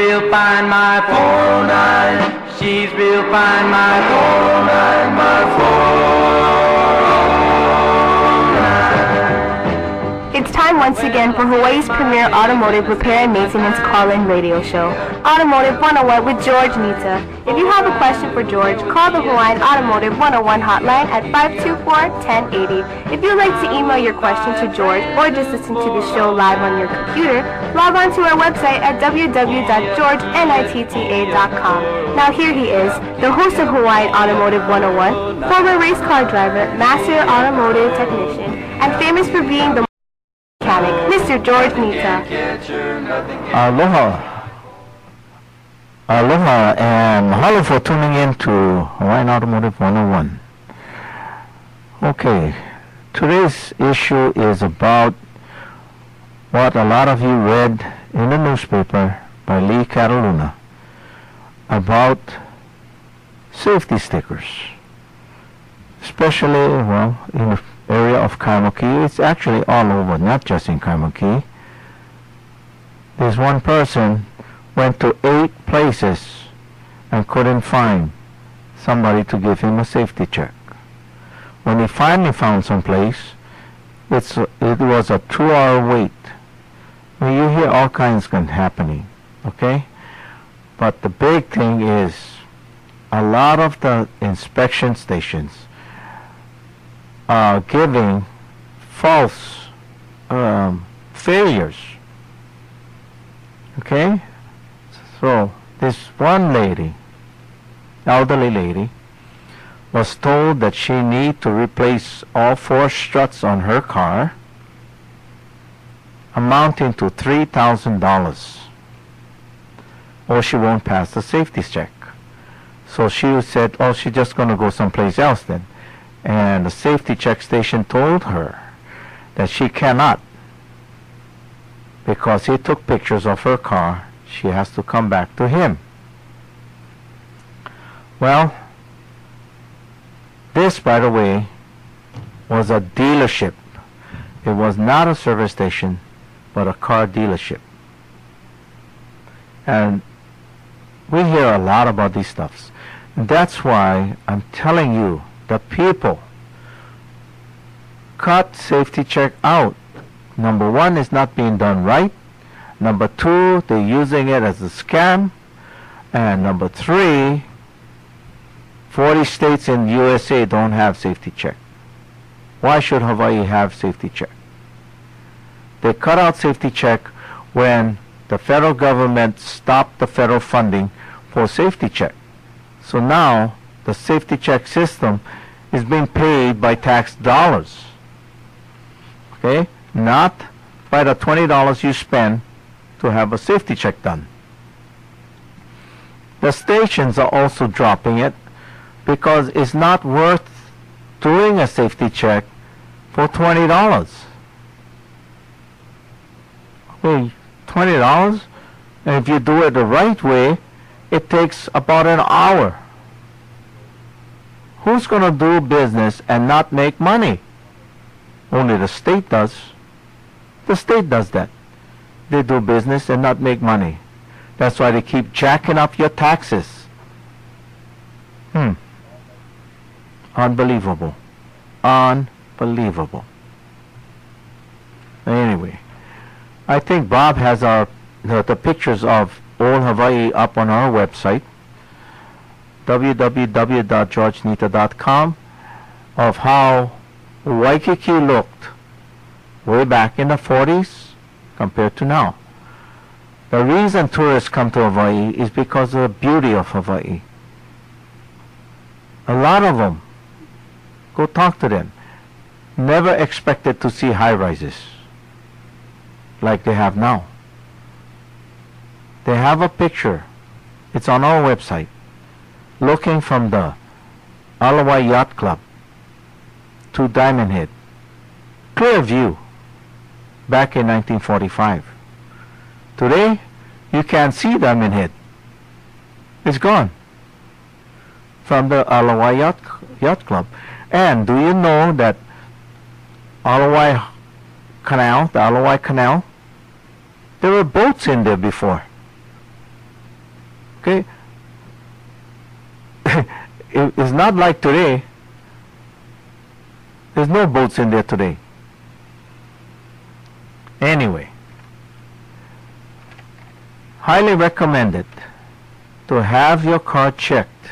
real fine, my 409. She's real fine, my 409, my 409. It's time once again for Hawaii's premier automotive repair and maintenance call-in radio show, Automotive 101 with George Nita. If you have a question for George, call the Hawaiian Automotive 101 hotline at 524-1080. If you'd like to email your question to George or just listen to the show live on your computer, log on to our website at www.georgenitta.com. Now here he is, the host of Hawaiian Automotive 101, former race car driver, master automotive technician, and famous for being the mechanic, Mr. George Nita. Aloha. Aloha and mahalo for tuning in to Hawaiian Automotive 101. Okay, today's issue is about what a lot of you read in the newspaper by Lee Cataluna about safety stickers, especially, well, in the area of Kaimuki. It's actually all over, not just in Kaimuki. There's one person went to 8 places and couldn't find somebody to give him a safety check. When he finally found some place, it was a 2-hour wait. Well, you hear all kinds of happening, okay? But the big thing is a lot of the inspection stations are giving false failures. Okay? So this one lady, elderly lady, was told that she need to replace all 4 struts on her car, amounting to $3,000, or she won't pass the safety check. So she said, oh, she's just going to go someplace else then. And the safety check station told her that she cannot, because he took pictures of her car. She has to come back to him. Well, this, by the way, was a dealership. It was not a service station, but a car dealership. And we hear a lot about these stuffs. And that's why I'm telling you, the people, cut safety check out. Number 1, it's not being done right. Number 2, they're using it as a scam. And number 3, 40 states in USA don't have safety check. Why should Hawaii have safety check? They cut out safety check when the federal government stopped the federal funding for safety check. So now the safety check system is being paid by tax dollars. Okay? Not by the $20 you spend to have a safety check done. The stations are also dropping it because it's not worth doing a safety check for $20. Okay, $20, and if you do it the right way, it takes about an hour. Who's going to do business and not make money? Only the state does. The state does that. They do business and not make money. That's why they keep jacking up your taxes. Unbelievable. Unbelievable. Anyway, I think Bob has the pictures of Old Hawaii up on our website, www.georgenita.com, of how Waikiki looked way back in the 40s compared to now. The reason tourists come to Hawaii is because of the beauty of Hawaii. A lot of them, go talk to them, never expected to see high-rises like they have now. They have a picture, it's on our website, looking from the Ala Wai Yacht Club to Diamond Head. Clear view back in 1945. Today, you can't see Diamond Head. It's gone from the Ala Wai Yacht Club. And do you know that Ala Wai Canal, the Ala Wai Canal, there were boats in there before. Okay? It's not like today. There's no boats in there today. Anyway, highly recommended to have your car checked,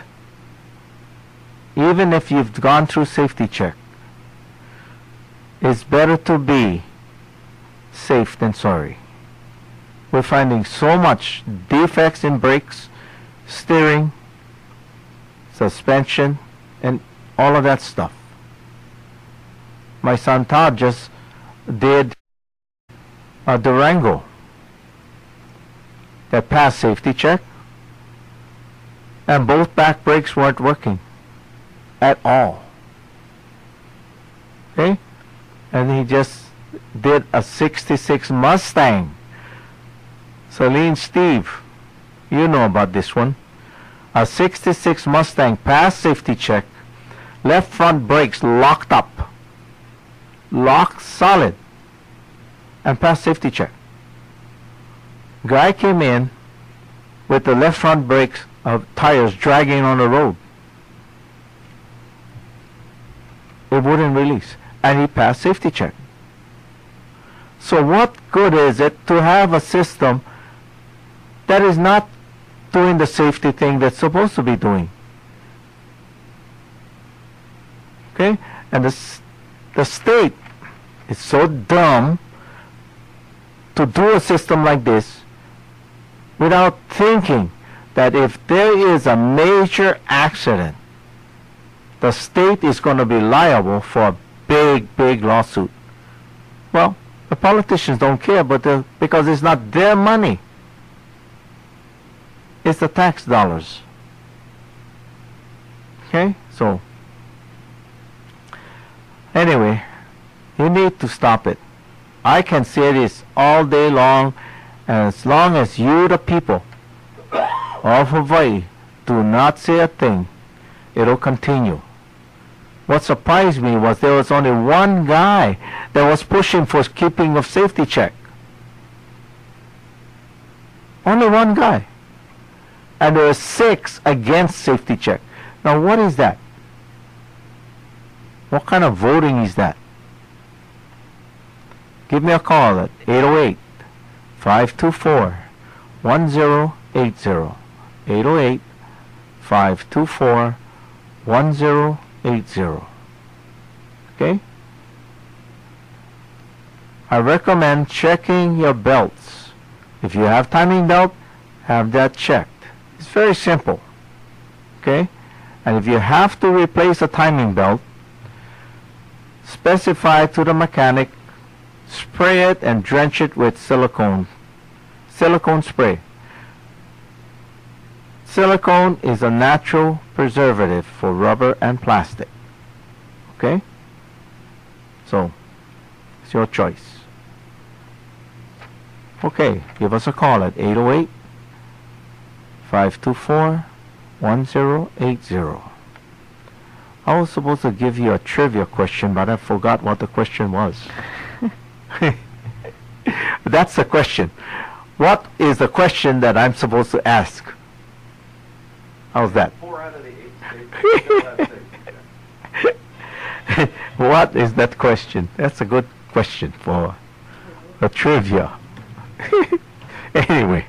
even if you've gone through safety check. It's better to be safe than sorry. We're finding so much defects in brakes, steering, suspension, and all of that stuff. My son Todd just did a Durango that passed safety check, and both back brakes weren't working at all. Okay? And he just did a 66 Mustang. Celine, Steve, you know about this one. A 66 Mustang passed safety check, left front brakes locked up, locked solid, and passed safety check. Guy came in with the left front brakes of tires dragging on the road. It wouldn't release, and he passed safety check. So what good is it to have a system that is not doing the safety thing that's supposed to be doing? Okay? And the state is so dumb to do a system like this without thinking that if there is a major accident, the state is going to be liable for a big lawsuit. Well, the politicians don't care, but because it's not their money. It's the tax dollars. Okay? So, anyway, you need to stop it. I can say this all day long, and as long as you, the people of Hawaii, do not say a thing, it'll continue. What surprised me was there was only one guy that was pushing for keeping of safety check. Only one guy. And there were 6 against safety check. Now what is that? What kind of voting is that? Give me a call at 808-524-1080. 808-524-1080. Okay? I recommend checking your belts. If you have timing belt, have that checked. It's very simple. Okay? And if you have to replace a timing belt, specify to the mechanic, spray it and drench it with silicone spray. Silicone is a natural preservative for rubber and plastic. Okay? So, it's your choice. Okay, give us a call at 808-524-1080. I was supposed to give you a trivia question, but I forgot what the question was. That's the question. What is the question that I'm supposed to ask? How's that? 4 out of the 8 states still have safety check. What is that question? That's a good question for a trivia. Anyway,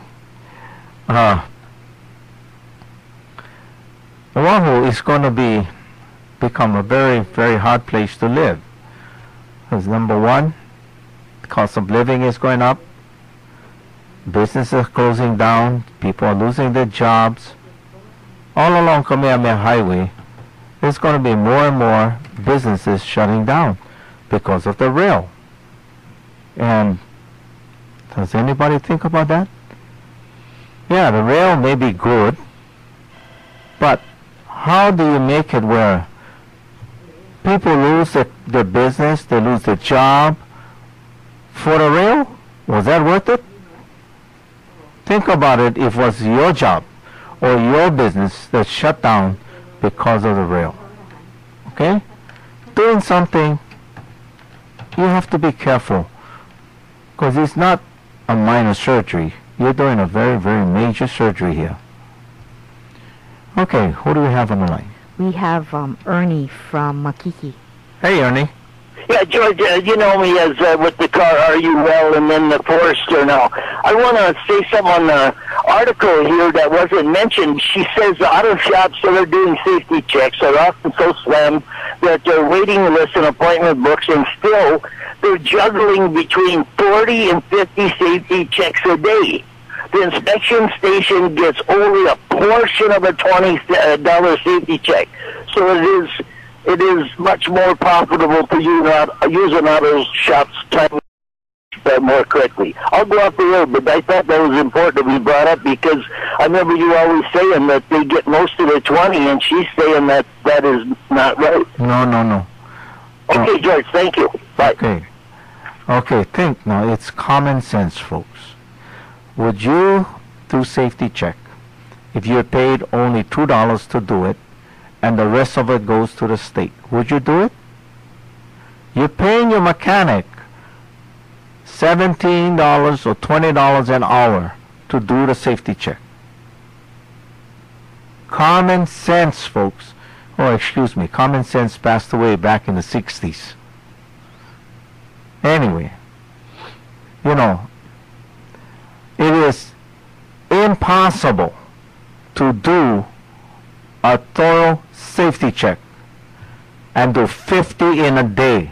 Oahu is going to become a very hard place to live. Because number one, the cost of living is going up. Businesses are closing down. People are losing their jobs. All along Kamehameha Highway, there's going to be more and more businesses shutting down because of the rail. And does anybody think about that? Yeah, the rail may be good, but how do you make it where people lose their business, they lose their job for the rail? Was that worth it? Think about it if it was your job or your business that shut down because of the rail. Okay? Doing something, you have to be careful, because it's not a minor surgery. You're doing a very major surgery here. Okay, who do we have on the line? We have Ernie from Makiki. Hey, Ernie. Yeah, George, you know me as with the car, Are You Well, and then the Forester now. I want to say something on the article here that wasn't mentioned. She says the auto shops that are doing safety checks are often so slammed that their waiting lists and appointment books, and still they're juggling between 40 and 50 safety checks a day. The inspection station gets only a portion of a $20 safety check. So it is much more profitable to use an auto shop's time more quickly. I'll go off the road, but I thought that was important to be brought up because I remember you always saying that they get most of the 20, and she's saying that that is not right. No. Okay, George, thank you. Bye. Okay, think now. It's common sense, folks. Would you do safety check if you're paid only $2 to do it and the rest of it goes to the state? Would you do it? You're paying your mechanic $17 or $20 an hour to do the safety check. Common sense, folks. Oh, excuse me. Common sense passed away back in the 60s. Anyway, you know, it is impossible to do a thorough safety check and do 50 in a day.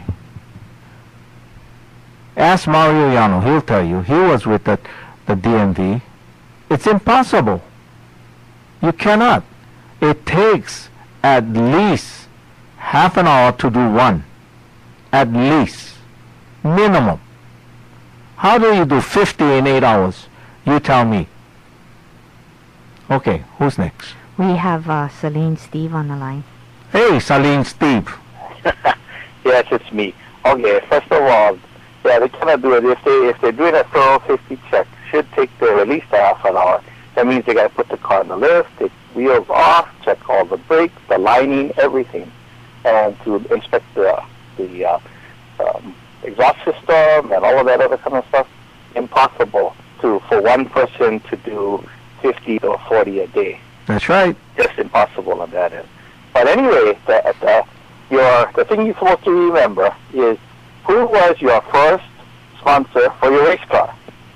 Ask Mario Yano, he'll tell you. He was with the DMV. It's impossible. You cannot. It takes at least half an hour to do one. At least. Minimum. How do you do 50 in 8 hours? You tell me. Okay, who's next? We have Celine Steve on the line. Hey, Saline Steve. Yes, it's me. Okay, first of all, yeah, they cannot do it. If they're doing a thorough safety check, should take them at least a half an hour. That means they got to put the car on the lift, take wheels off, check all the brakes, the lining, everything, and to inspect the exhaust system and all of that other kind of stuff. Impossible for one person to do 50 or 40 a day. That's right. Just impossible on that end. But anyway, the thing you're supposed to remember is who was your first sponsor for your race car?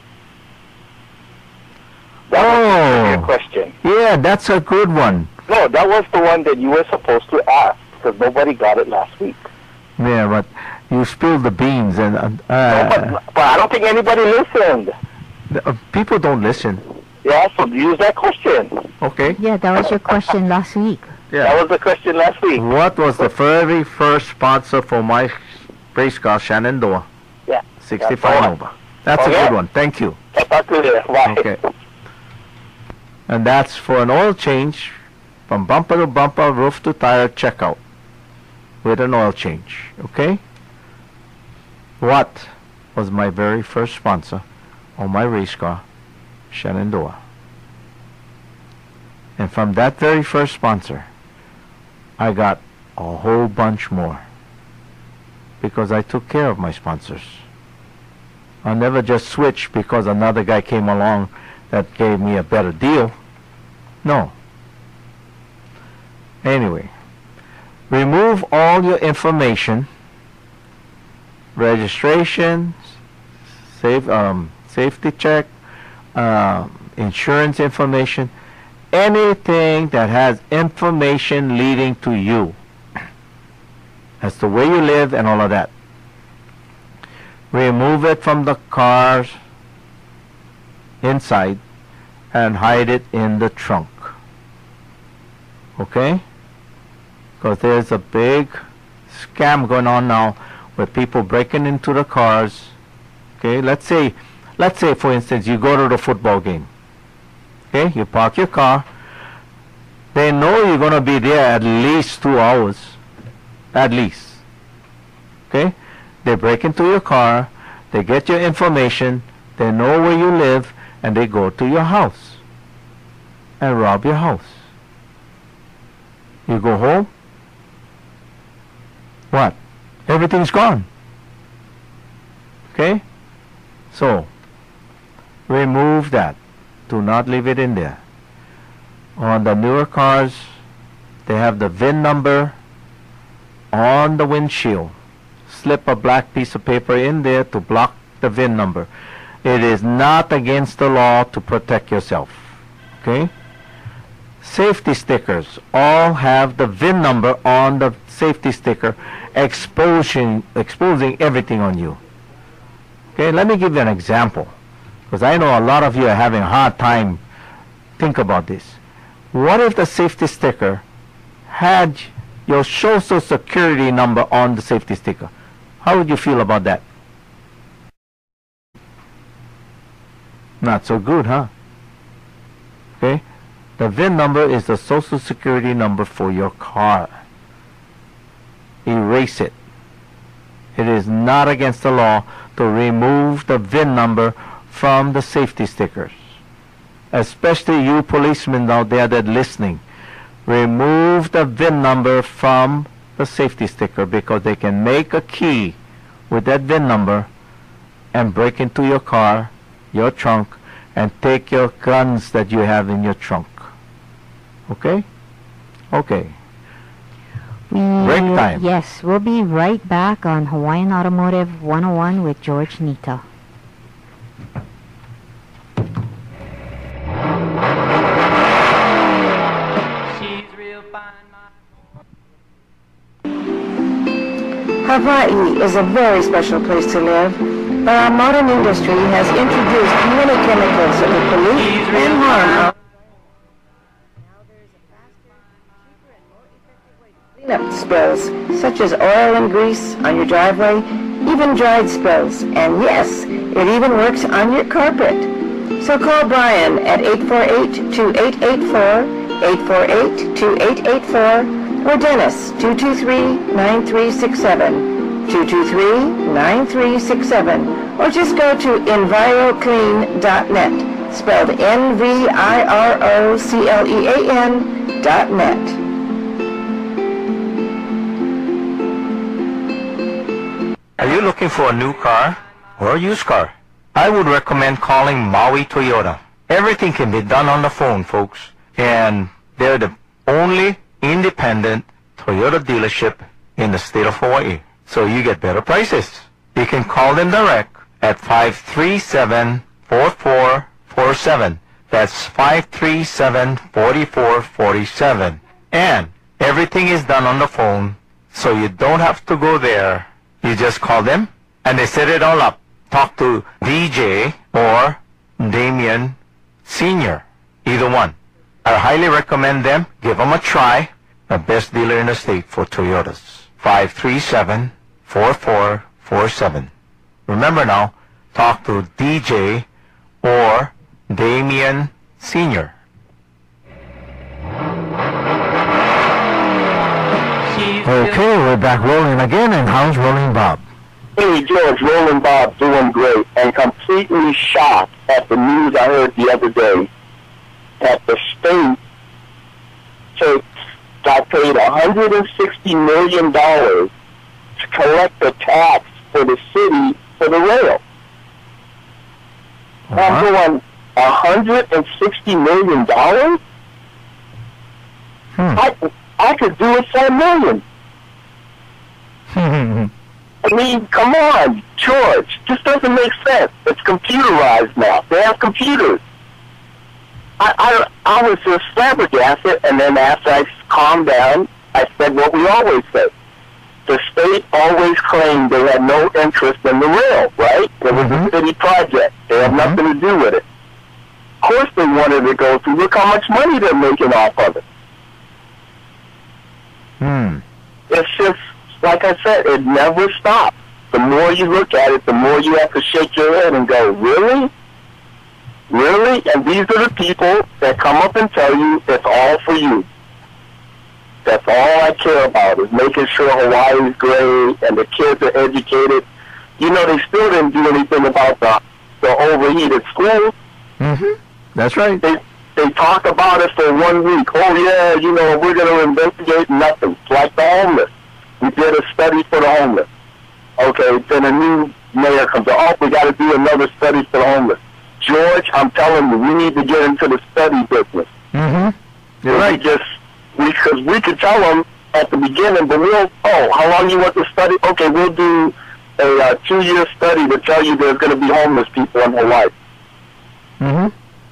That was your question. Yeah, that's a good one. No, that was the one that you were supposed to ask because nobody got it last week. Yeah, but you spilled the beans, and No, but I don't think anybody listened. People don't listen. Yeah, so use that question. Okay. Yeah, that was your question last week. That was the question last week. What was the very first sponsor for my race car, Shenandoah? Yeah. 65 Nova. That's a good one. Thank you. I'll talk to you. Bye. Okay. And that's for an oil change from bumper to bumper, roof to tire, checkout with an oil change. Okay? What was my very first sponsor on my race car? Shenandoah. And from that very first sponsor, I got a whole bunch more because I took care of my sponsors. I never just switched because another guy came along that gave me a better deal. No. Anyway, remove all your information, registration, safety check, insurance information, anything that has information leading to you as to where you live and all of that. Remove it from the cars inside and hide it in the trunk. Okay? Because there's a big scam going on now with people breaking into the cars. Okay, let's say for instance you go to the football game. Okay, you park your car. They know you're going to be there at least 2 hours. At least. Okay? They break into your car, they get your information, they know where you live, and they go to your house and rob your house. You go home, what? Everything's gone. Okay? So, remove that. Do not leave it in there. On the newer cars, they have the VIN number on the windshield. Slip a black piece of paper in there to block the VIN number. It is not against the law to protect yourself. Okay? Safety stickers all have the VIN number on the safety sticker, exposing everything on you. Okay, let me give you an example, because I know a lot of you are having a hard time. Think about this. What if the safety sticker had your social security number on the safety sticker? How would you feel about that? Not so good, huh? Okay? The VIN number is the social security number for your car. Erase it. It is not against the law to remove the VIN number from the safety stickers. Especially you policemen out there that are listening. Remove the VIN number from the safety sticker, because they can make a key with that VIN number and break into your car, your trunk, and take your guns that you have in your trunk. Okay? Okay. Break time. Yes, we'll be right back on Hawaiian Automotive 101 with George Nita. Hawaii is a very special place to live, but our modern industry has introduced many chemicals that will pollute and harm. Cleanup spills, such as oil and grease on your driveway, even dried spills, and yes, it even works on your carpet. So call Brian at 848-2884, 848-2884, or Dennis, 223-9367, 223-9367, or just go to EnviroClean.net, spelled NVIROCLEAN.net. Are you looking for a new car or a used car? I would recommend calling Maui Toyota. Everything can be done on the phone, folks, and they're the only independent Toyota dealership in the state of Hawaii. So you get better prices. You can call them direct at 537-4447. That's 537-4447. And everything is done on the phone, so you don't have to go there. You just call them, and they set it all up. Talk to DJ or Damien Sr., either one. I highly recommend them. Give them a try. The best dealer in the state for Toyotas. 537-4447. Remember now, talk to DJ or Damien Sr. Okay, we're back rolling again, and how's Rolling Bob? Hey, George, Rolling Bob doing great, and completely shocked at the news I heard the other day that the state got paid $160 million to collect the tax for the city for the rail. I'm going, $160 million? I could do it for $1 million. I mean, come on, George. This doesn't make sense. It's computerized now. They have computers. I was just flabbergasted, and then after I calmed down, I said what we always say. The state always claimed they had no interest in the rail, right? It was a city project. They had nothing to do with it. Of course they wanted to go through. Look how much money they're making off of it. It's just, like I said, it never stops. The more you look at it, the more you have to shake your head and go, really? Really? And these are the people that come up and tell you it's all for you. That's all I care about, is making sure Hawaii is great and the kids are educated. You know, they still didn't do anything about the overheated schools. That's right. They talk about it for 1 week. Oh, yeah, you know, we're going to investigate nothing. It's like the homeless. We did a study for the homeless. Okay, then a new mayor comes out. Oh, we got to do another study for the homeless. George, I'm telling you, we need to get into the study business. You're right. Because we could tell them at the beginning, but how long you want to study? Okay, we'll do a 2-year study to tell you there's going to be homeless people in Hawaii. Mm-hmm.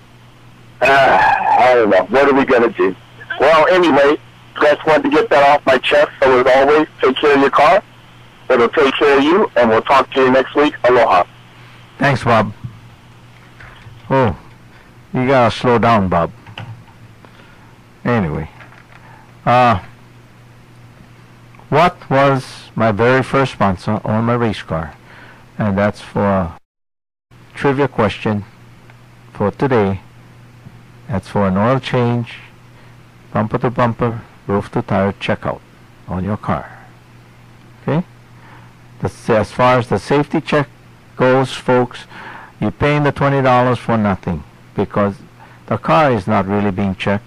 I don't know. What are we going to do? Well, anyway, just wanted to get that off my chest. So as always, take care of your car. It'll take care of you, and we'll talk to you next week. Aloha. Thanks, Bob. Oh, you gotta slow down, Bob. Anyway, what was my very first sponsor on my race car? And that's for a trivia question for today. That's for an oil change, bumper to bumper, roof to tire checkout on your car. Okay? As far as the safety check goes, folks, you're paying the $20 for nothing because the car is not really being checked.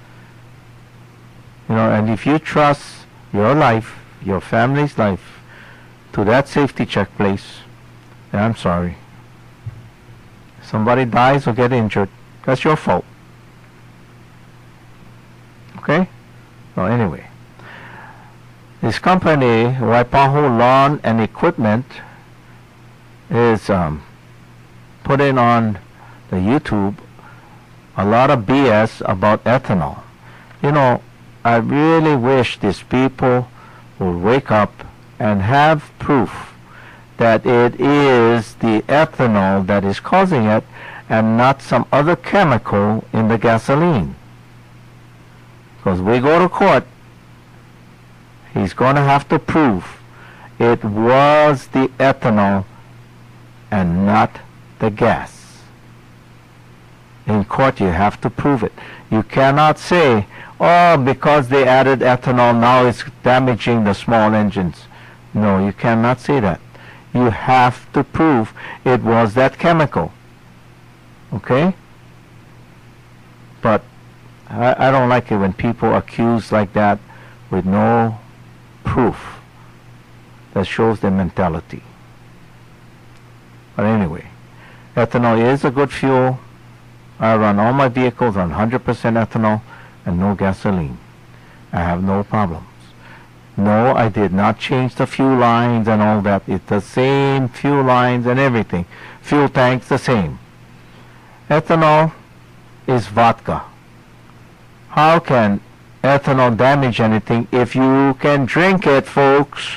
You know, and if you trust your life, your family's life, to that safety check place, then I'm sorry. Somebody dies or get injured, that's your fault. Okay? So anyway, this company, Waipahu Lawn and Equipment, is putting on the YouTube a lot of BS about ethanol. You know, I really wish these people would wake up and have proof that it is the ethanol that is causing it and not some other chemical in the gasoline. Because we go to court, he's going to have to prove it was the ethanol and not the gas. In court, you have to prove it. You cannot say, oh, because they added ethanol, now it's damaging the small engines. No, you cannot say that. You have to prove it was that chemical. Okay? But I don't like it when people accuse like that with no proof that shows their mentality. But anyway, ethanol is a good fuel. I run all my vehicles on 100% ethanol and no gasoline. I have no problems. No, I did not change the fuel lines and all that. It's the same fuel lines and everything. Fuel tanks the same. Ethanol is vodka. How can ethanol damage anything if you can drink it, folks?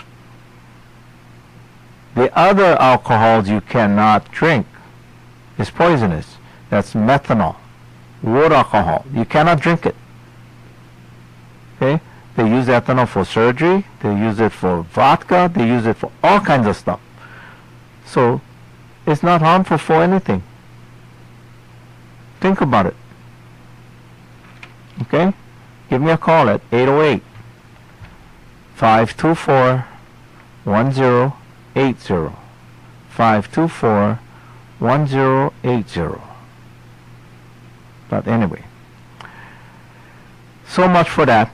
The other alcohols you cannot drink is poisonous. That's methanol, wood alcohol. You cannot drink it. Okay? They use ethanol for surgery. They use it for vodka. They use it for all kinds of stuff. So it's not harmful for anything. Think about it. Okay? Give me a call at 808-524-1080. 524-1080. But anyway, so much for that.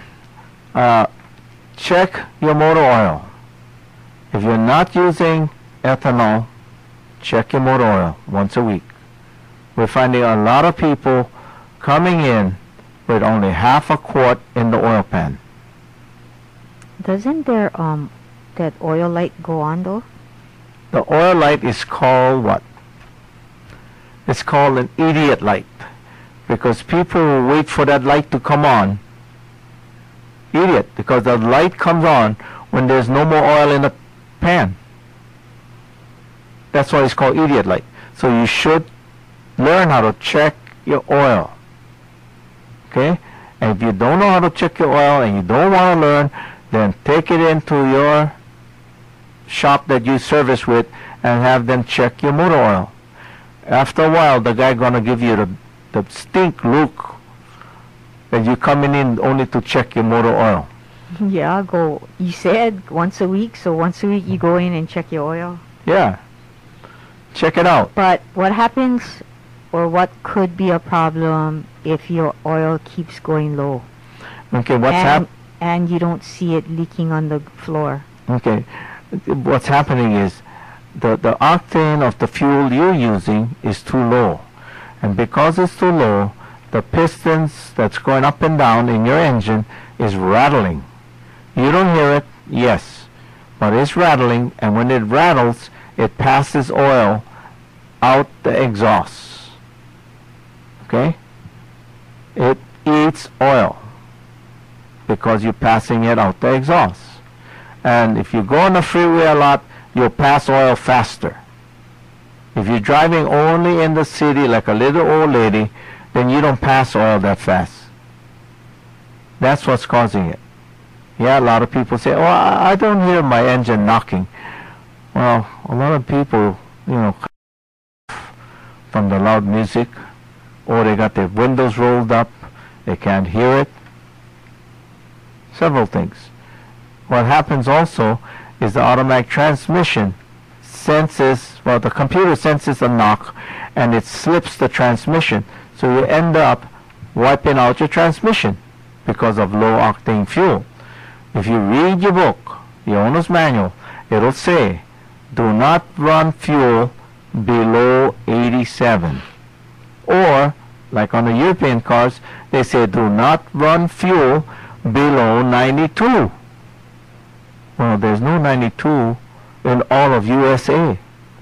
Check your motor oil. If you're not using ethanol, check your motor oil once a week. We're finding a lot of people coming in with only half a quart in the oil pan. Doesn't their that oil light go on though? The oil light is called what? It's called an idiot light, because people will wait for that light to come on. Idiot, because the light comes on when there's no more oil in the pan. That's why it's called idiot light. So you should learn how to check your oil. Okay? And if you don't know how to check your oil and you don't want to learn, then take it into your shop that you service with and have them check your motor oil. After a while, the guy gonna give you the stink look that you coming in only to check your motor oil. Yeah, you said once a week, so once a week you go in and check your oil. Yeah. Check it out. But what happens, or what could be a problem if your oil keeps going low? Okay, and you don't see it leaking on the floor. Okay, what's happening is the octane of the fuel you're using is too low, and because it's too low, the pistons that's going up and down in your engine is rattling. You don't hear it, yes, but it's rattling, and when it rattles, it passes oil out the exhaust. Okay? It eats oil because you're passing it out the exhaust. And if you go on the freeway a lot, you'll pass oil faster. If you're driving only in the city like a little old lady, then you don't pass oil that fast. That's what's causing it. Yeah, a lot of people say, oh, I don't hear my engine knocking. Well, a lot of people, from the loud music, or they got their windows rolled up, they can't hear it. Several things. What happens also is the automatic transmission senses, well, the computer senses a knock and it slips the transmission. So you end up wiping out your transmission because of low octane fuel. If you read your book, the owner's manual, it'll say, do not run fuel below 87. Or, like on the European cars, they say, do not run fuel below 92. Well, there's no 92 in all of USA.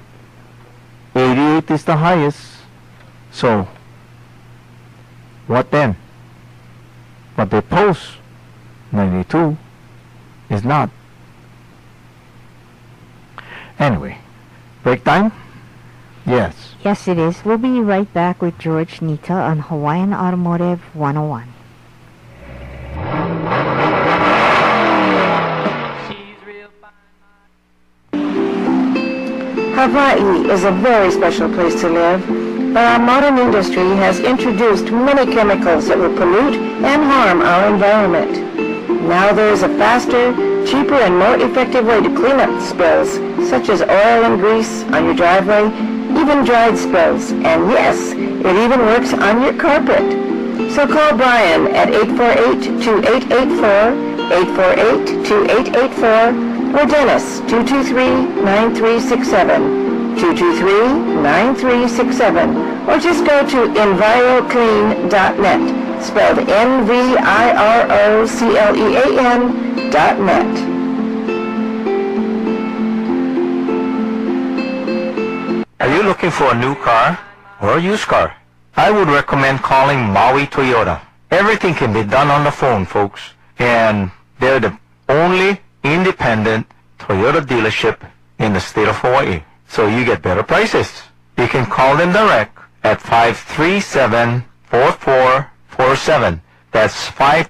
88 is the highest. So, what then? But they post 92 is not. Anyway, break time? Yes. Yes, it is. We'll be right back with George Nita on Hawaiian Automotive 101. Hawaii is a very special place to live, but our modern industry has introduced many chemicals that will pollute and harm our environment. Now there is a faster, cheaper, and more effective way to clean up spills, such as oil and grease on your driveway, even dried spills, and yes, it even works on your carpet. So call Brian at 848-2884, 848-2884, or Dennis, 223-9367, 223-9367, or just go to EnviroClean.net, spelled NVIROCLEAN.net. Are you looking for a new car or a used car? I would recommend calling Maui Toyota. Everything can be done on the phone, folks, and they're the only independent Toyota dealership in the state of Hawaii. So you get better prices. You can call them direct at 537-4447. That's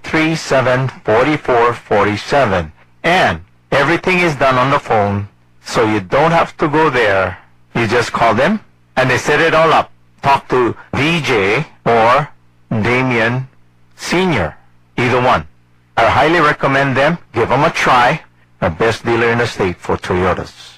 537-4447. And everything is done on the phone, so you don't have to go there. You just call them, and they set it all up. Talk to DJ or Damien Sr., either one. I highly recommend them. Give them a try. The best dealer in the state for Toyotas.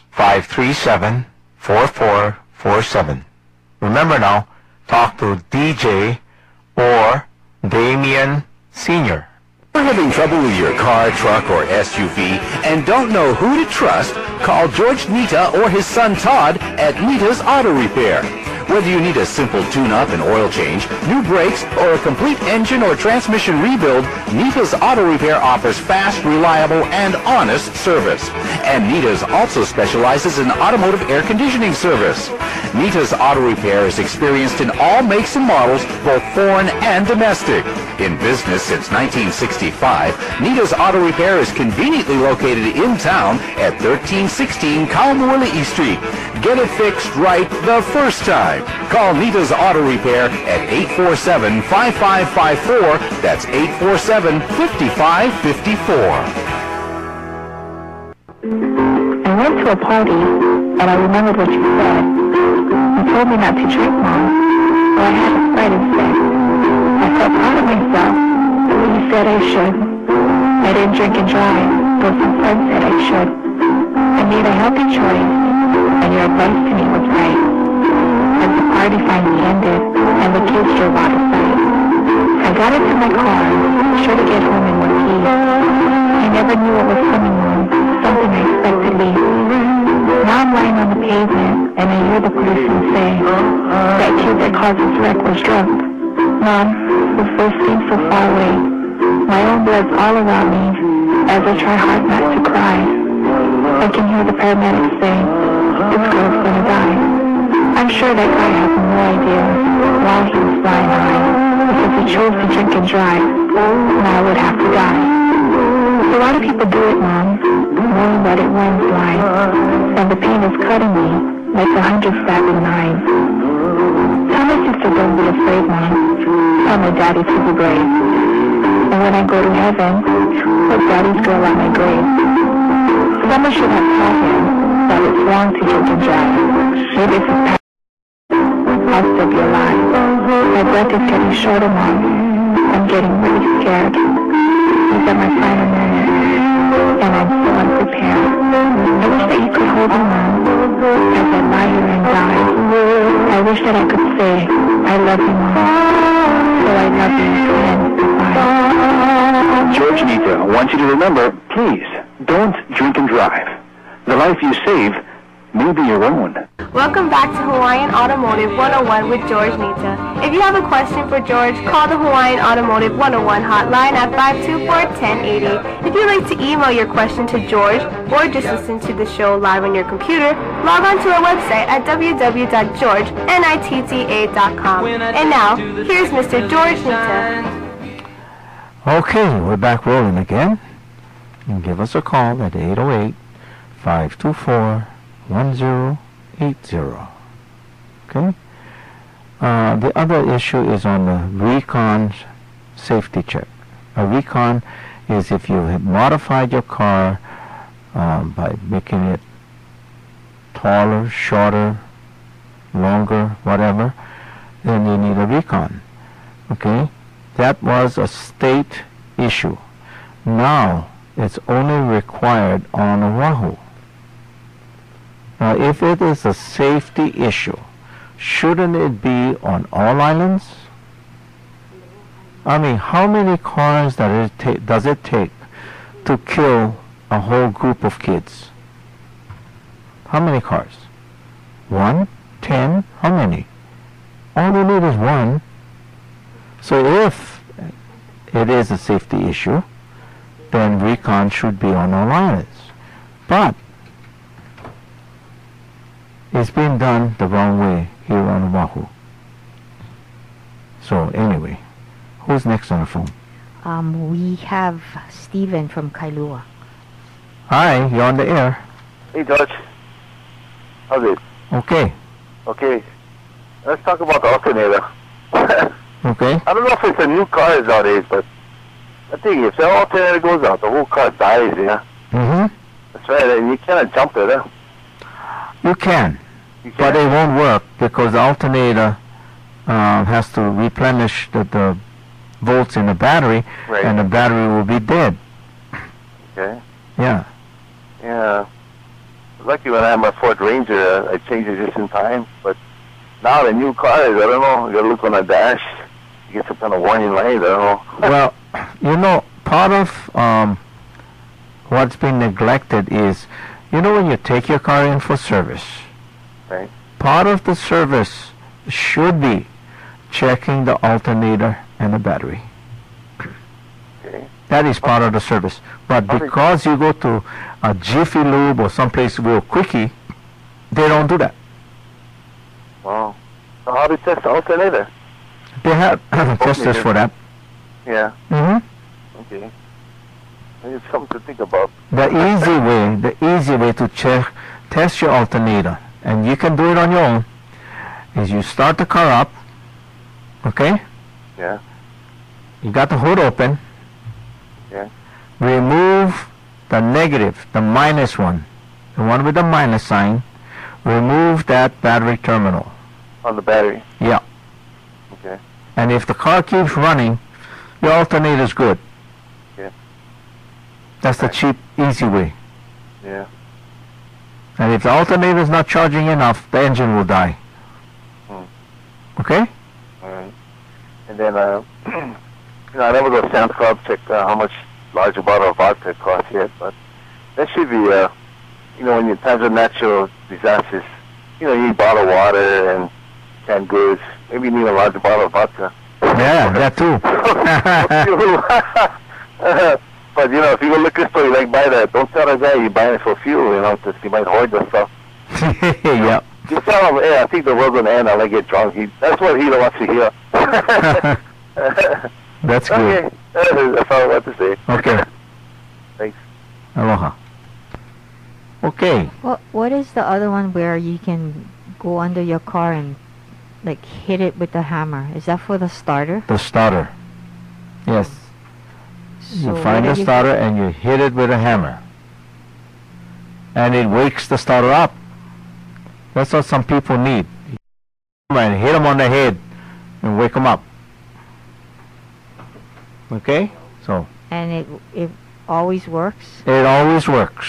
537-4447. Remember now, talk to DJ or Damien Sr. If you're having trouble with your car, truck, or SUV and don't know who to trust, call George Nita or his son Todd at Nita's Auto Repair. Whether you need a simple tune-up and oil change, new brakes, or a complete engine or transmission rebuild, Nita's Auto Repair offers fast, reliable, and honest service. And Nita's also specializes in automotive air conditioning service. Nita's Auto Repair is experienced in all makes and models, both foreign and domestic. In business since 1965, Nita's Auto Repair is conveniently located in town at 1316 Kaumuali'i Street. Get it fixed right the first time. Call Nita's Auto Repair at 847-5554. That's 847-5554. I went to a party, and I remembered what you said. You told me not to drink, Mom, so I had a Sprite instead. I felt proud of myself, but when you said I should, I didn't drink and drive, though some friends said I should. I made a healthy choice, and your advice to me was right. As the party finally ended, and the kids drove out of sight, I got into my car, sure to get home in one piece. I never knew what was coming on, something I expected late. Now I'm lying on the pavement, and I hear the policeman say, that kid that caused this wreck was drunk. Mom, this place seems so far away. My own blood's all around me as I try hard not to cry. I can hear the paramedics saying, this girl's gonna die. I'm sure that guy has no idea why he was flying high, because he chose to drink and drive, and I would have to die. So why do people do it, Mom, knowing that it runs life, and the pain is cutting me like 100 stabbing knives? Tell my sister don't be afraid, Mom. Tell my daddy to be brave. And when I go to heaven, put daddy's girl on my grave. Someone should have taught him that it's wrong to drink and drive. Maybe if it's I'll still be alive. My breath is getting shorter, Mom. I'm getting really scared. These are my final moments, and I'm so unprepared. I wish that you could hold me, Mom, as I lie here and die. I wish that I could say, I love you, Mom. So I love you, and goodbye. George Nita, I want you to remember, please, don't drink and drive. The life you save may be your own. Welcome back to Hawaiian Automotive 101 with George Nita. If you have a question for George, call the Hawaiian Automotive 101 hotline at 524-1080. If you'd like to email your question to George or just listen to the show live on your computer, log on to our website at www.georgenitta.com. And now, here's Mr. George Nita. Okay, we're back rolling again. And give us a call at 808-524-1080. Okay? The other issue is on the recon safety check. A recon is if you have modified your car by making it taller, shorter, longer, whatever, then you need a recon. Okay? That was a state issue. Now it's only required on Oahu. Now, if it is a safety issue, shouldn't it be on all islands? I mean, how many cars does it take to kill a whole group of kids? How many cars? 1? 10? How many? All we need is 1. So if it is a safety issue, then recon should be on all islands. But it's been done the wrong way here on Oahu. So anyway, who's next on the phone? We have Stephen from Kailua. Hi, you're on the air. Hey, George. How's it? Okay. Okay. Let's talk about the alternator. Okay. I don't know if it's a new car nowadays, but I think if the alternator goes out, the whole car dies, yeah? Mm-hmm. That's right, and you cannot jump it, huh? You can. But it won't work because the alternator has to replenish the volts in the battery, right. And the battery will be dead. Okay. Yeah. Yeah. Lucky when I had my Ford Ranger, I changed it just in time. But now the new cars, I don't know. You gotta look on the dash. You get some kind of warning light. I don't know. Well, you know, part of what's been neglected is, you know, when you take your car in for service. Right. Part of the service should be checking the alternator and the battery. Okay. That is part of the service. But because you go to a Jiffy Lube or someplace real quickie, they don't do that. Wow. So how do you test the alternator? They have testers for that. Yeah. Mm-hmm. Okay. It's something to think about. The easy way to test your alternator, and you can do it on your own, is you start the car up, okay? Yeah. You got the hood open. Yeah. Remove the negative, the minus one, the one with the minus sign. Remove that battery terminal. On the battery? Yeah. Okay. And if the car keeps running, your alternator's good. Yeah. That's the cheap, easy way. Yeah. And if the alternator's not charging enough, the engine will die. Okay? All right. And then, you know, I never go to Sam's Club, check how much larger bottle of vodka costs yet, but that should be, you know, when in times of natural disasters, you know, you need bottled water and canned goods. Maybe you need a larger bottle of vodka. Yeah, that too. But you know, if you go liquor store, you like buy that. Don't tell the guy you buying it for fuel. You know, because he might hoard the stuff. Yep. Just tell him, hey, I think the world's gonna end. I like get drunk. That's what he wants to hear. That's good. Okay. That's all I want to say. Okay. Thanks. Aloha. Okay. What is the other one where you can go under your car and like hit it with the hammer? Is that for the starter? The starter. Yes. So You find the starter and you hit it with a hammer. And it wakes the starter up. That's what some people need. And hit them on the head and wake them up. Okay? So. And it always works? It always works.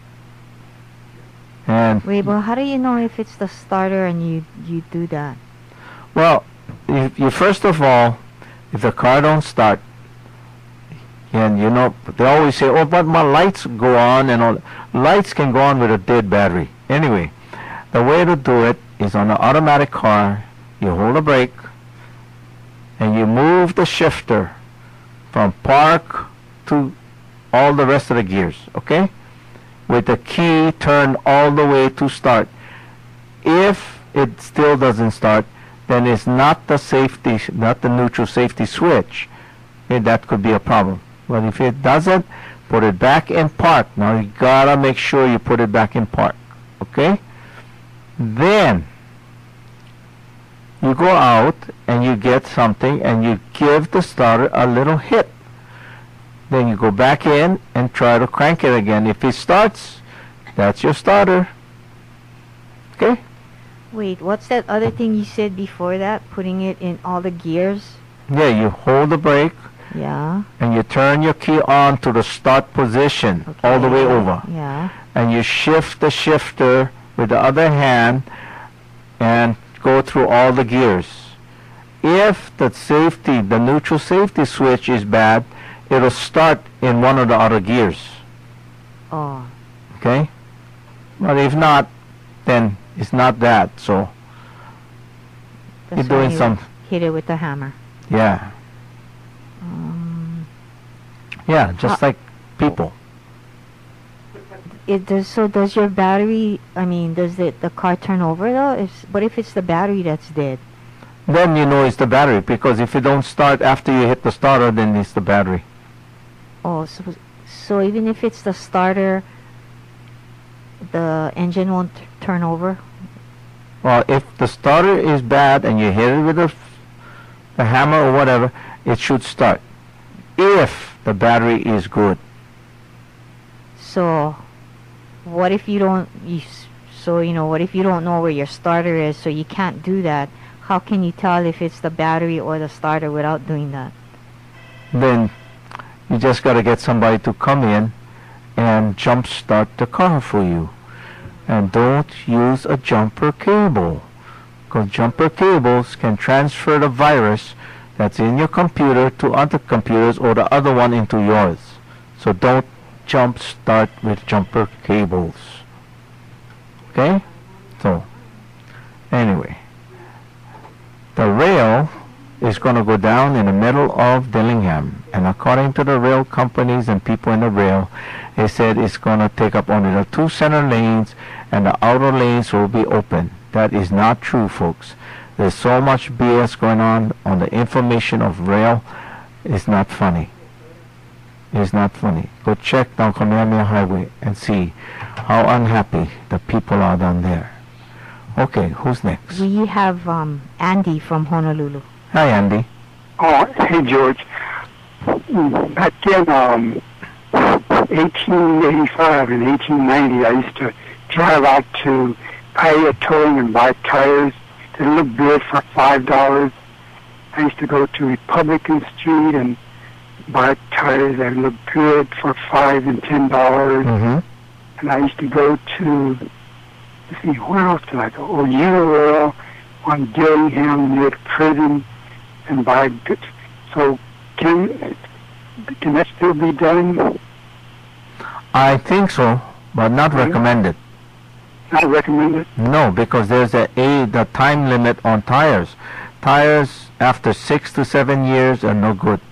And wait, but how do you know if it's the starter and you do that? well, you first of all, if the car don't start, and you know, they always say, oh, but my lights go on and all. Lights can go on with a dead battery. Anyway, the way to do it is on an automatic car, you hold the brake and you move the shifter from park to all the rest of the gears, okay? With the key turned all the way to start. If it still doesn't start, then it's not the safety, not the neutral safety switch. Okay, that could be a problem. But if it doesn't, put it back in park. Now you gotta make sure you put it back in park, okay? Then you go out and you get something and you give the starter a little hit. Then you go back in and try to crank it again. If it starts, that's your starter. Okay? Wait, what's that other thing you said before that? Putting it in all the gears? Yeah, you hold the brake. Yeah. And you turn your key on to the start position, okay, all the way over. Yeah. And you shift the shifter with the other hand and go through all the gears. If the safety, the neutral safety switch is bad, it'll start in one of the other gears. Oh. Okay? But if not, then it's not that. So that's you're doing some. Hit it with the hammer. Yeah. Yeah, just like people. So does your battery? I mean, does the car turn over though? What if it's the battery that's dead? Then you know it's the battery, because if it don't start after you hit the starter, then it's the battery. Oh, so even if it's the starter, the engine won't turn over? Well, if the starter is bad and you hit it with the hammer or whatever, it should start. If the battery is good. So, what if you don't? What if you don't know where your starter is? So you can't do that. How can you tell if it's the battery or the starter without doing that? Then you just got to get somebody to come in and jump start the car for you. And don't use a jumper cable, because jumper cables can transfer the virus that's in your computer to other computers or the other one into yours. So don't jump start with jumper cables. Okay? So anyway, the rail is going to go down in the middle of Dillingham, and according to the rail companies and people in the rail, they said it's going to take up only the 2 center lanes and the outer lanes will be open. That is not true, folks. There's so much BS going on the information of rail. It's not funny. It's not funny. Go check down Kamehameha Highway and see how unhappy the people are down there. Okay, who's next? We have Andy from Honolulu. Hi, Andy. Oh, hey, George. Back in 1885 and 1890, I used to drive out to Paya Towing and buy tires that looked good for $5. I used to go to Republican Street and buy tires that looked good for $5 and $10. Mm-hmm. And I used to go to, let's see, where else did I go? Oh, Uniroyal on Dillingham near the prison and buy goods. So can that still be done? I think so, but not recommended. Not recommended? No, because there's the time limit on tires. tires after 6 to 7 years are no good.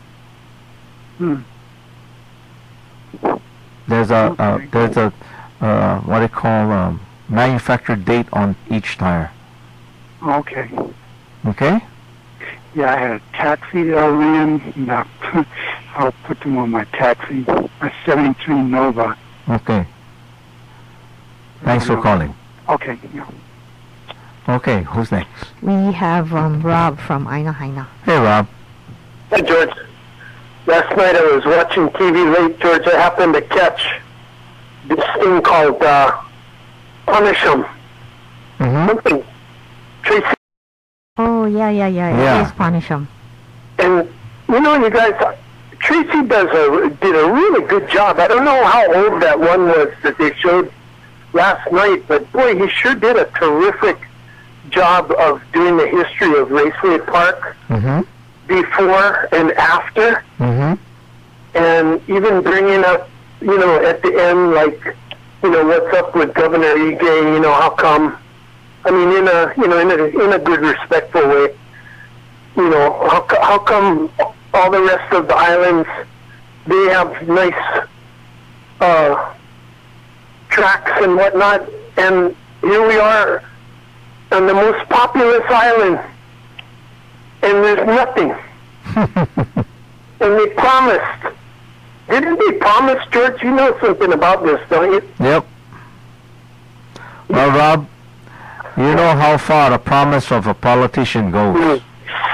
There's a what they call manufacturer date on each tire. Okay. Okay? Yeah, I had a taxi that I ran. And I'll put them on my taxi. A 73 Nova. Okay. Thanks for calling. Okay. Yeah. Okay, who's next? We have Rob from Aina Haina. Hey, Rob. Hey, George. Last night I was watching TV late, George. I happened to catch this thing called Punish 'Em. Something. Tracy. Oh, yeah. It is Punish 'Em. And, you know, you guys, Tracy did a really good job. I don't know how old that one was that they showed last night, but boy, he sure did a terrific job of doing the history of Raceway Park before and after, and even bringing up, you know, at the end, like, you know, what's up with Governor Ige, you know, how come, I mean, in a good, respectful way, you know, how come all the rest of the islands, they have nice tracks and whatnot, and here we are on the most populous island, and there's nothing. And they promised. Didn't they promise, George? You know something about this, don't you? Yep. Well, Rob, you know how far the promise of a politician goes.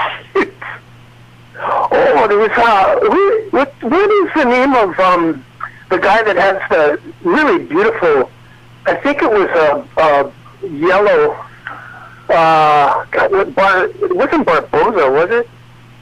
Oh, there was what is the name of the guy that has the really beautiful? I think it was a yellow. God, it wasn't Barboza, was it?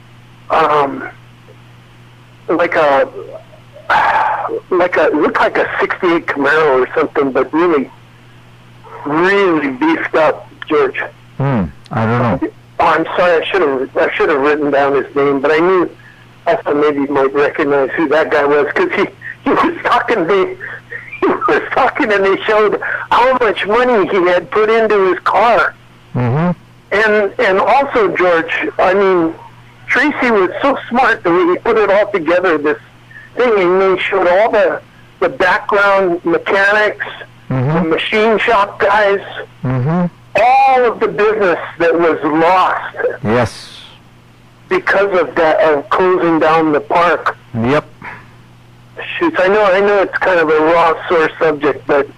It looked like a '68 Camaro or something, but really beefed up, George. I don't know. Oh, I'm sorry. I should have written down his name, but I thought maybe you might recognize who that guy was, because he was talking. He was talking, and they showed how much money he had put into his car. And also, George, I mean, Tracy was so smart the way he put it all together, this thing, and they showed all the background mechanics, the machine shop guys, all of the business that was lost. Yes. Because of that, of closing down the park. Yep. Shoots, I know it's kind of a raw, sore subject, but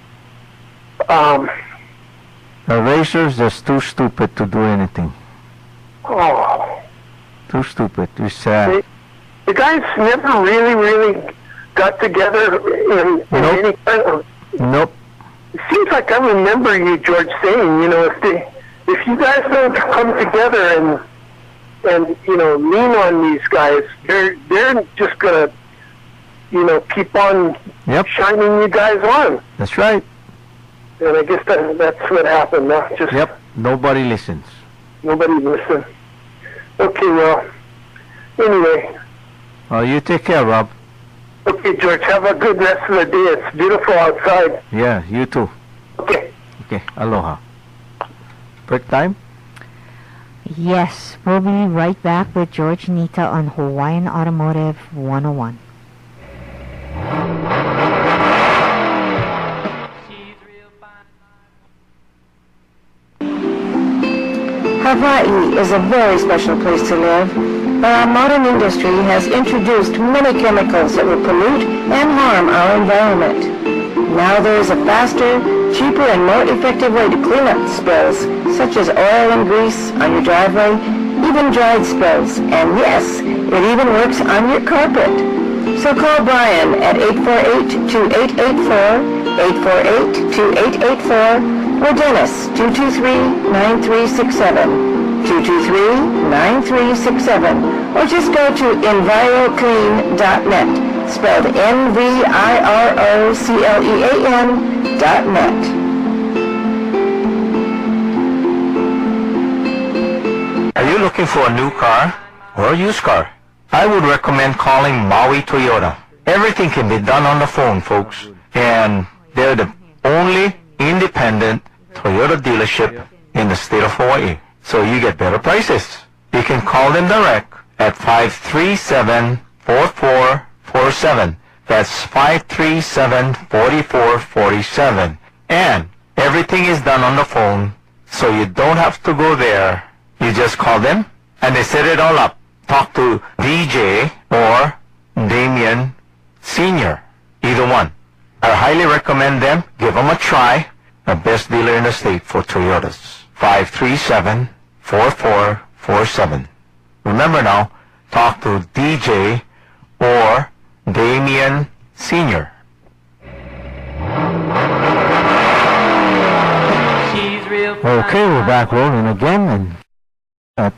the racers just too stupid to do anything. Oh. Too stupid. Too sad. The guys never really got together in any kind of... Nope. It seems like I remember you, George, saying, you know, if you guys don't come together and you know, lean on these guys, they're just gonna, you know, keep on shining you guys on. That's right. And I guess that's what happened. Just nobody listens. Nobody listens. Okay, well, anyway. Well, you take care, Rob. Okay, George, have a good rest of the day. It's beautiful outside. Yeah, you too. Okay. Okay, aloha. Break time? Yes, we'll be right back with George Nita on Hawaiian Automotive 101. Hawaii is a very special place to live, but our modern industry has introduced many chemicals that will pollute and harm our environment. Now there is a faster, cheaper, and more effective way to clean up spills, such as oil and grease on your driveway, even dried spills, and yes, it even works on your carpet. So call Brian at 848-2884, 848-2884, or Dennis, 223-9367, 223-9367, or just go to EnviroClean.net, spelled EnviroClean.net. Are you looking for a new car or a used car? I would recommend calling Maui Toyota. Everything can be done on the phone, folks, and they're the only independent Toyota dealership in the state of Hawaii. So you get better prices, you can call them direct at 537-4447. That's 537-4447. And everything is done on the phone, so you don't have to go there. You just call them, and they set it all up. Talk to DJ or Damien Sr., either one. I highly recommend them. Give them a try. The best dealer in the state for Toyotas. 537-4447. Remember now, talk to DJ or Damien Sr. Okay, we're back rolling again and at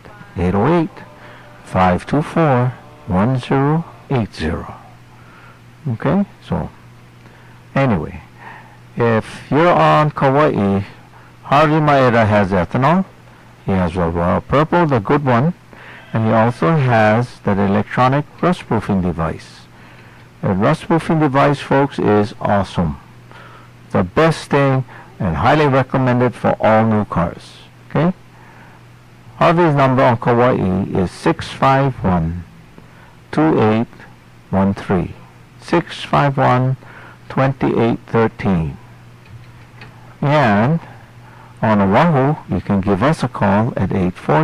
808-524-1080. Okay, so anyway, if you're on Kauai, Harvey Maeda has ethanol. He has a Royal Purple, the good one, and he also has that electronic rust-proofing device. The rust-proofing device, folks, is awesome. The best thing and highly recommended for all new cars. Okay? Harvey's number on Kauai is 651-2813. 651-2813. And on Oahu, you can give us a call at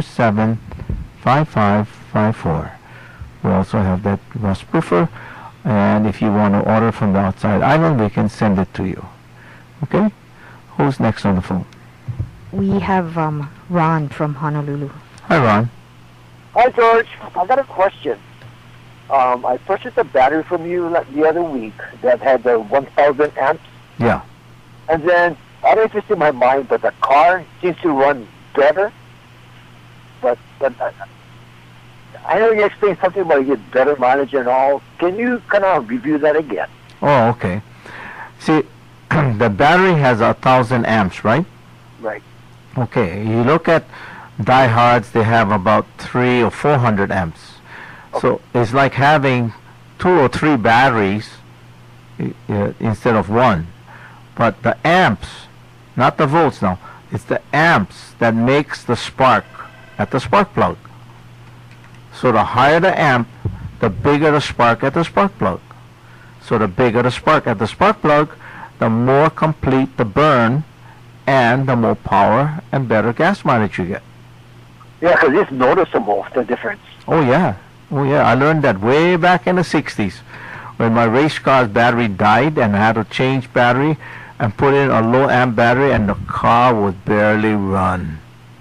847-5554. We also have that rust proofer, and if you want to order from the outside island, we can send it to you. Okay? Who's next on the phone? We have Ron from Honolulu. Hi, Ron. Hi, George. I got a question. I purchased a battery from you the other week that had the 1,000 amps. Yeah. And then, I don't know if it's in my mind, but the car seems to run better. But I know you explained something about you get better mileage and all. Can you kind of review that again? Oh, okay. See, the battery has 1,000 amps, right? Right. Okay. You look at diehards, they have about 300 or 400 amps. Okay. So it's like having 2 or 3 batteries instead of one. But the amps, not the volts now, it's the amps that makes the spark at the spark plug. So the higher the amp, the bigger the spark at the spark plug. So the bigger the spark at the spark plug, the more complete the burn and the more power and better gas mileage you get. Yeah, because it's noticeable, the difference. Oh yeah. Oh yeah. I learned that way back in the 60s when my race car's battery died and I had to change battery and put in a low amp battery and the car would barely run.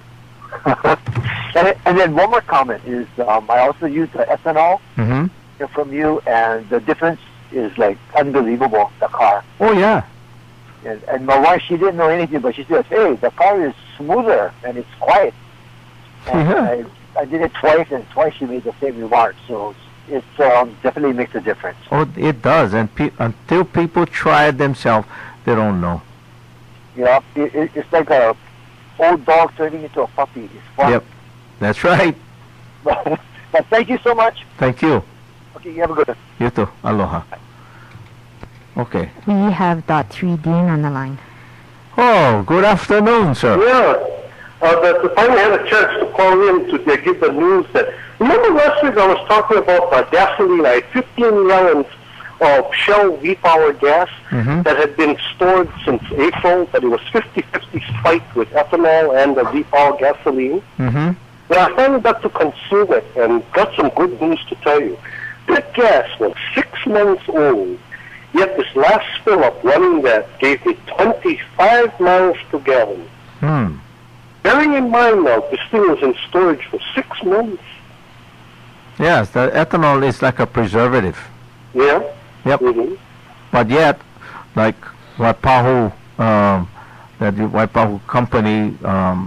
And then one more comment is I also used the ethanol from you, and the difference is like unbelievable, the car. Oh yeah. And my wife, she didn't know anything, but she said, hey, the car is smoother and it's quiet. And Yeah. I did it twice, and twice she made the same remark, so it definitely makes a difference. Oh, it does. And until people try it themselves, they don't know. Yeah, it's like a old dog turning into a puppy. It's fun. Yep. That's right. But thank you so much. Thank you. Okay, you have a good one. You too. Aloha. Okay. We have .3 Dean on the line. Oh, good afternoon, sir. Yeah. I finally had a chance to call in to give the news that, remember last week I was talking about gasoline. I had 15 gallons of Shell V-Power gas that had been stored since April, that it was 50-50 spiked with ethanol and the V-Power gasoline. Well, I finally got to consume it and got some good news to tell you. That gas was 6 months old, yet this last fill up running that gave me 25 miles per gallon. Bearing in mind now, this thing was in storage for 6 months. Yes, the ethanol is like a preservative. Yeah. Yep. But yet, like Waipahu, that the Waipahu company,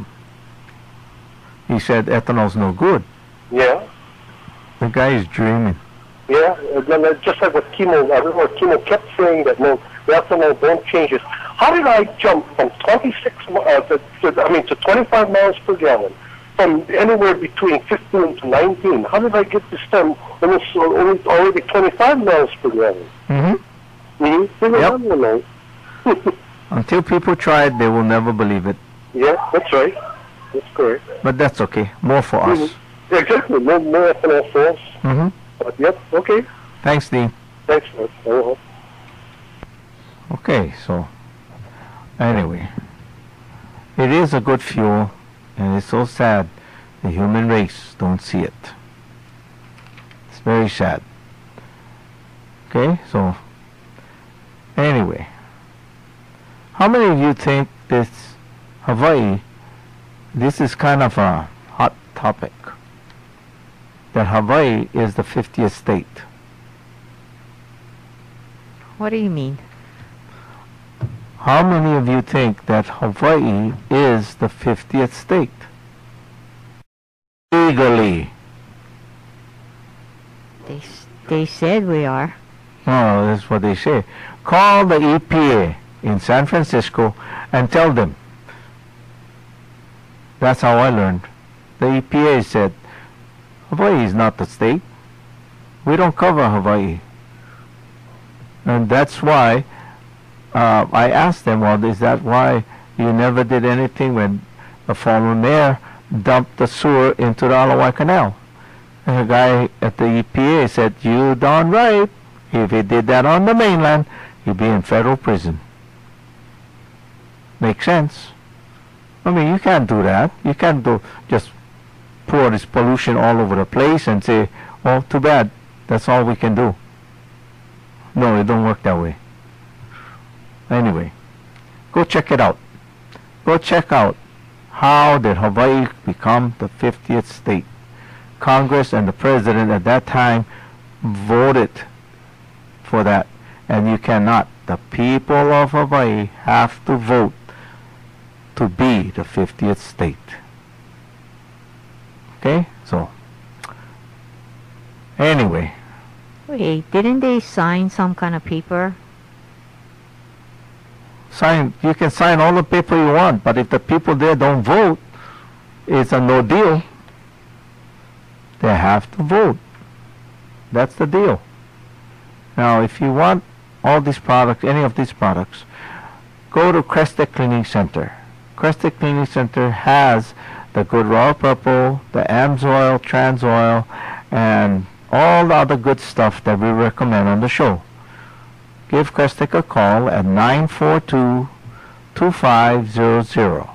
he said ethanol's no good. Yeah. The guy is dreaming. Yeah, just like what Kimo kept saying, that no, the ethanol don't change it. How did I jump from 25 miles per gallon, from anywhere between 15 to 19? How did I get this time when it's already 25 miles per gallon? Yep. Until people try it, they will never believe it. Yeah, that's right. That's correct. But that's okay. More for us. Exactly. More ethanol falls. Mm-hmm. But yep. Okay. Thanks, Dean. Thanks, man. Aloha. Okay, so anyway, it is a good fuel, and it's so sad the human race don't see it. It's very sad. Okay, so anyway, how many of you think this Hawaii, this is kind of a hot topic, that Hawaii is the 50th state? What do you mean? How many of you think that Hawaii is the 50th state? Legally. They said we are. Oh, that's what they say. Call the EPA in San Francisco and tell them. That's how I learned. The EPA said, Hawaii is not the state. We don't cover Hawaii. And that's why I asked them, well, is that why you never did anything when the former mayor dumped the sewer into the Alawai Canal? And the guy at the EPA said, you darn right. If he did that on the mainland, he'd be in federal prison. Makes sense. I mean, you can't do that. You can't just pour this pollution all over the place and say, oh, too bad. That's all we can do. No, it don't work that way. Anyway, go check it out. Go check out how did Hawaii become the 50th state. Congress and the president at that time voted for that, and you cannot. The people of Hawaii have to vote to be the 50th state. Okay, so anyway. Wait, didn't they sign some kind of paper? You can sign all the paper you want, but if the people there don't vote, it's a no deal. They have to vote. That's the deal. Now, if you want all these products, any of these products, go to Crested Cleaning Center. Crested Cleaning Center has the good Royal Purple, the AMSOIL, Trans-Oil, and all the other good stuff that we recommend on the show. Give Crestek a call at 942-2500.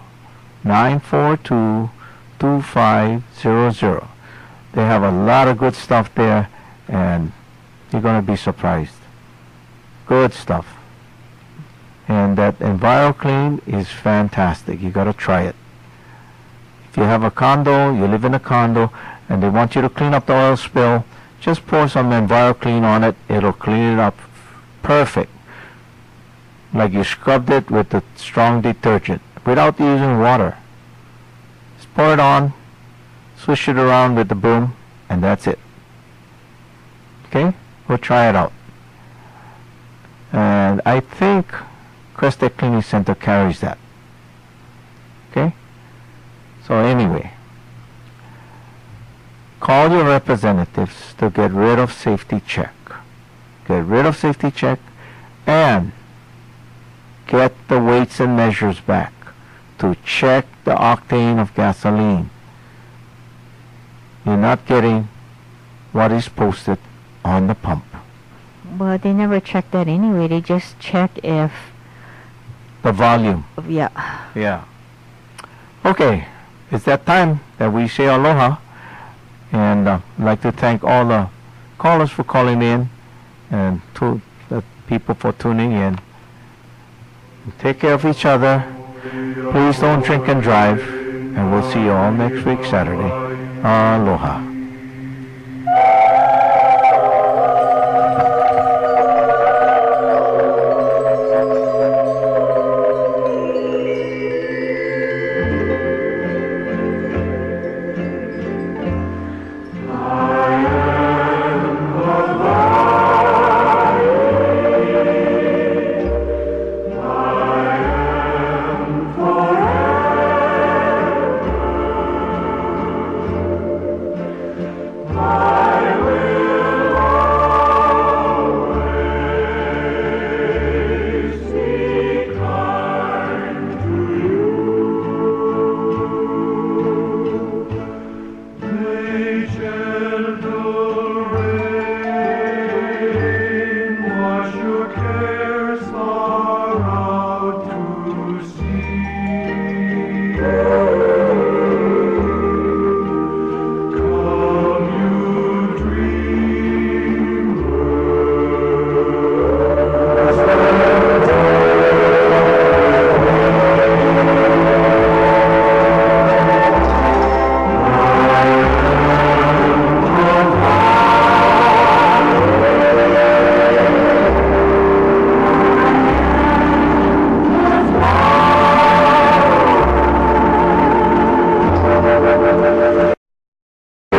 942-2500. They have a lot of good stuff there, and you're going to be surprised. Good stuff. And that EnviroClean is fantastic. You got to try it. If you have a condo, you live in a condo, and they want you to clean up the oil spill, just pour some EnviroClean on it. It'll clean it up perfect. Like you scrubbed it with the strong detergent without using water. Just pour it on, swish it around with the broom, and that's it. Okay? Go try it out. And I think Crested Cleaning Center carries that. Okay? So anyway, call your representatives to get rid of Safety Check. Get rid of Safety Check and get the weights and measures back to check the octane of gasoline. You're not getting what is posted on the pump. But they never checked that anyway. They just checked if... The volume. Yeah. Yeah. Okay. It's that time that we say aloha. And I'd like to thank all the callers for calling in and to the people for tuning in. Take care of each other. Please don't drink and drive. And we'll see you all next week, Saturday. Aloha.